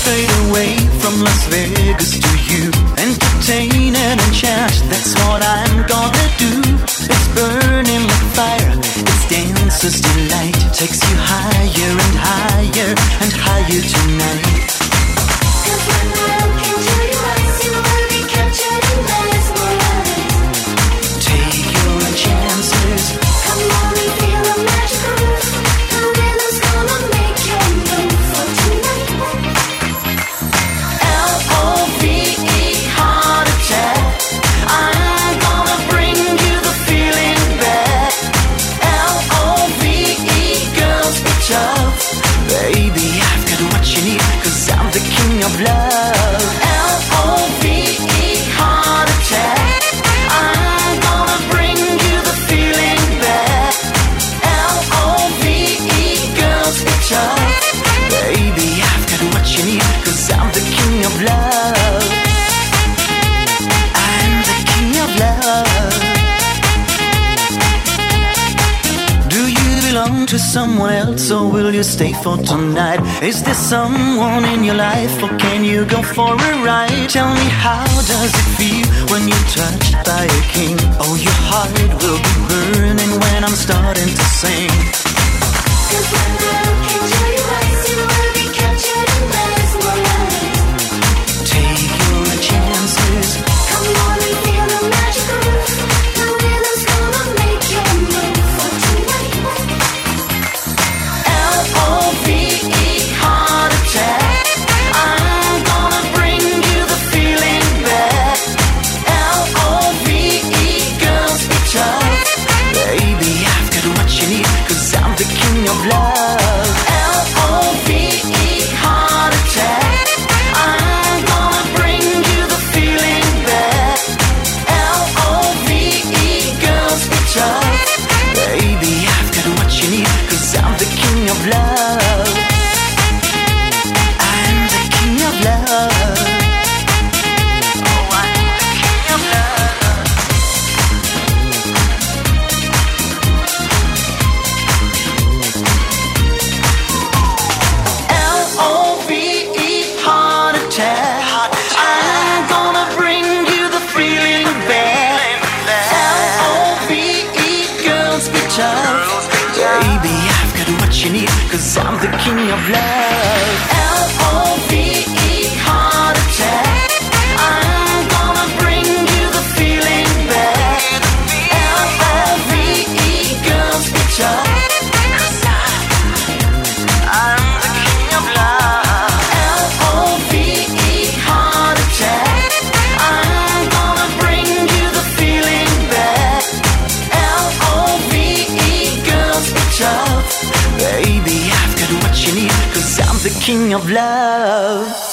straight away from Las Vegas to you. Entertain and enchant, that's what I'm gonna do. It's burning like fire, it's dancer's delight. Takes you higher and higher and higher tonight. 'Cause when I look into your eyes, you will be captured and mesmerized. Take your chances. Come on and feel the magic groove. The rhythm's gonna make you move for tonight. Love, heart attack. I'm gonna bring you the feeling back. Love, girls be tough. Baby, I've got what you need, 'cause I'm the king of love. Love, heart attack. I'm gonna bring you the feeling back. Love, girls be tough. Baby, I've got what you need, 'cause I'm the king of love. I'm the king of love. Do you belong to someone else, or will you stay for tonight? Is there someone in your life, or can you go for a ride? Tell me, how does it feel when you're touched by a king? Oh, your heart will be burning when I'm starting to sing. 'Cause when I look into your eyes, you will be captured and mesmerized. Take your chances. Come on and feel the magic groove. The rhythm's gonna make you move for tonight. Love, heart attack. I'm gonna bring you the feeling back. Love, girls be tough. Baby, I've got what you need, 'cause I'm the king of love. Love, heart attack. I'm gonna bring you the feeling back. Love, girls be tough. Baby, I've got what you need, 'cause I'm the king of love. I'm the king of love. Oh, I'm the king of love. Love, heart attack. I'm gonna bring you the feeling back. Love, girls be tough. Baby, I've got what you need, 'cause I'm the king of love. Love, heart attack. I'm gonna bring you the feeling back. Love, girls be tough. 'Cause I'm the king of love. Love, heart attack. I'm gonna bring you the feeling back. Love, girls be tough. Baby, I've got what you need, 'cause I'm the king of love.